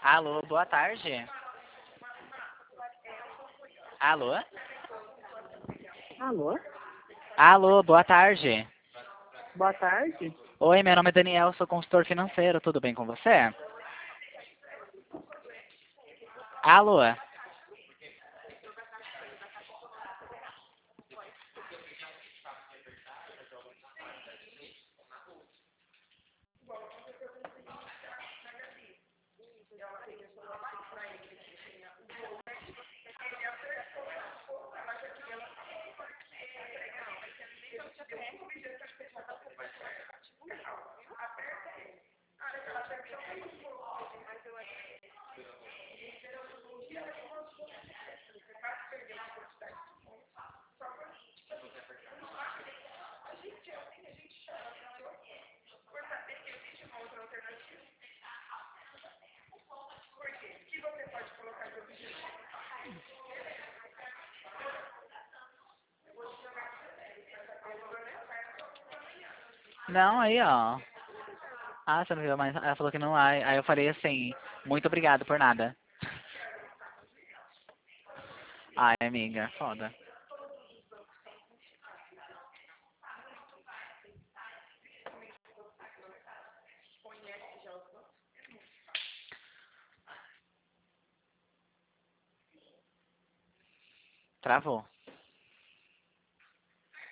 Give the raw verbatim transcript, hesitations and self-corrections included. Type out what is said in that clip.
Alô, boa tarde. Alô? Alô? Alô, boa tarde. Boa tarde. Oi, meu nome é Daniel, sou consultor financeiro, tudo bem com você? Alô? Não, aí, ó. Ah, você não viu, mas ela falou que não há. Aí eu falei assim, muito obrigado por nada. Ai, amiga, foda. Travou.